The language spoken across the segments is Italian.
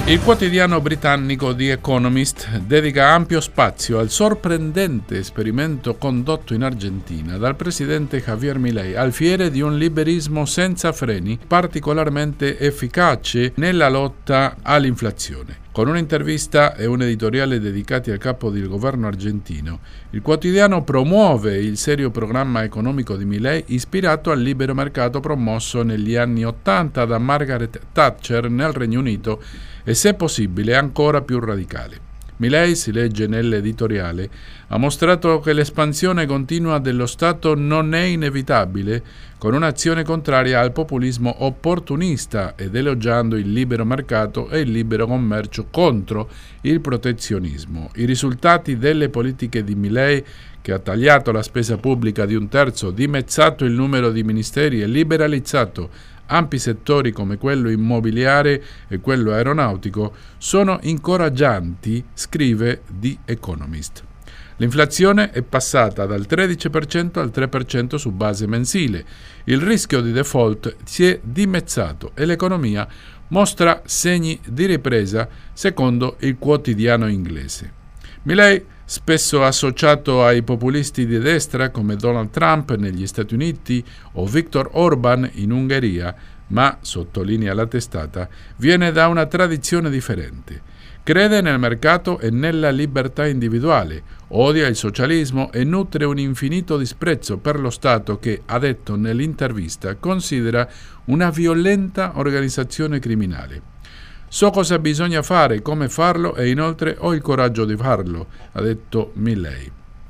Il quotidiano britannico The Economist dedica ampio spazio al sorprendente esperimento condotto in Argentina dal presidente Javier Milei, alfiere di un liberismo senza freni, particolarmente efficace nella lotta all'inflazione. Con un'intervista e un editoriale dedicati al capo del governo argentino, il quotidiano promuove il serio programma economico di Milei ispirato al libero mercato promosso negli anni '80 da Margaret Thatcher nel Regno Unito e, se possibile, ancora più radicale. Milei, si legge nell'editoriale, ha mostrato che l'espansione continua dello Stato non è inevitabile, con un'azione contraria al populismo opportunista ed elogiando il libero mercato e il libero commercio contro il protezionismo. I risultati delle politiche di Milei, che ha tagliato la spesa pubblica di un terzo, dimezzato il numero di ministeri e liberalizzato ampi settori come quello immobiliare e quello aeronautico, sono incoraggianti, scrive The Economist. L'inflazione è passata dal 13% al 3% su base mensile, il rischio di default si è dimezzato e l'economia mostra segni di ripresa, secondo il quotidiano inglese. Milei, spesso associato ai populisti di destra come Donald Trump negli Stati Uniti o Viktor Orban in Ungheria, ma, sottolinea la testata, viene da una tradizione differente. Crede nel mercato e nella libertà individuale, odia il socialismo e nutre un infinito disprezzo per lo Stato che, ha detto nell'intervista, considera una violenta organizzazione criminale. So cosa bisogna fare, come farlo e inoltre ho il coraggio di farlo, ha detto Milei.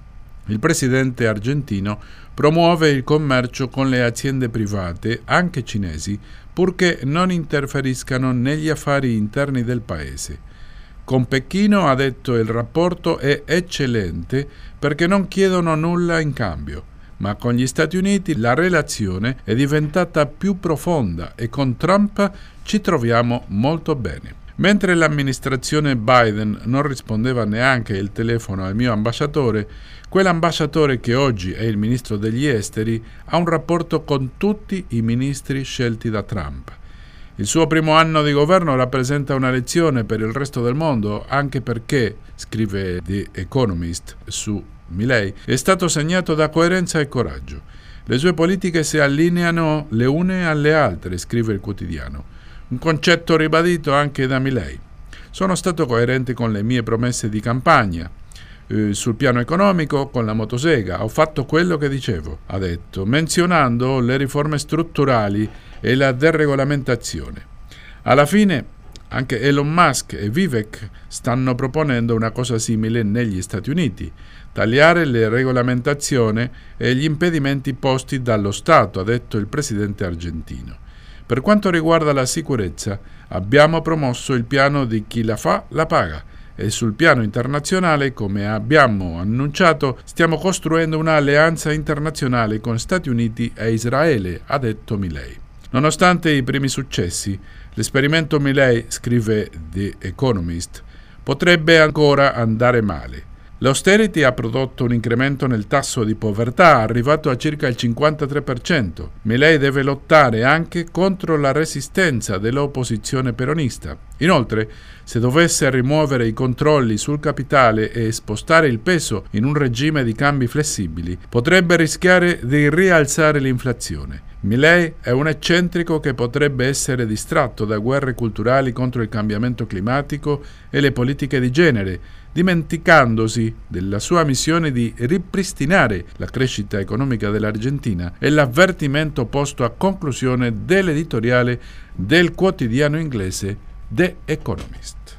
Il presidente argentino promuove il commercio con le aziende private, anche cinesi, purché non interferiscano negli affari interni del paese. Con Pechino, ha detto, il rapporto è eccellente perché non chiedono nulla in cambio. Ma con gli Stati Uniti la relazione è diventata più profonda e con Trump ci troviamo molto bene. Mentre l'amministrazione Biden non rispondeva neanche il telefono al mio ambasciatore, quell'ambasciatore che oggi è il ministro degli esteri ha un rapporto con tutti i ministri scelti da Trump. Il suo primo anno di governo rappresenta una lezione per il resto del mondo, anche perché, scrive The Economist su Milei, è stato segnato da coerenza e coraggio. Le sue politiche si allineano le une alle altre, scrive il quotidiano. Un concetto ribadito anche da Milei. Sono stato coerente con le mie promesse di campagna. Sul piano economico, con la motosega, ho fatto quello che dicevo, ha detto, menzionando le riforme strutturali e la deregolamentazione. Alla fine, anche Elon Musk e Vivek stanno proponendo una cosa simile negli Stati Uniti, tagliare le regolamentazioni e gli impedimenti posti dallo Stato, ha detto il presidente argentino. Per quanto riguarda la sicurezza, abbiamo promosso il piano di chi la fa, la paga. E sul piano internazionale, come abbiamo annunciato, stiamo costruendo un'alleanza internazionale con Stati Uniti e Israele, ha detto Milei. Nonostante i primi successi, l'esperimento Milei, scrive The Economist, potrebbe ancora andare male. L'austerity ha prodotto un incremento nel tasso di povertà arrivato a circa il 53%. Milei deve lottare anche contro la resistenza dell'opposizione peronista. Inoltre, se dovesse rimuovere i controlli sul capitale e spostare il peso in un regime di cambi flessibili, potrebbe rischiare di rialzare l'inflazione. Milei è un eccentrico che potrebbe essere distratto da guerre culturali contro il cambiamento climatico e le politiche di genere, dimenticandosi della sua missione di ripristinare la crescita economica dell'Argentina e l'avvertimento posto a conclusione dell'editoriale del quotidiano inglese The Economist.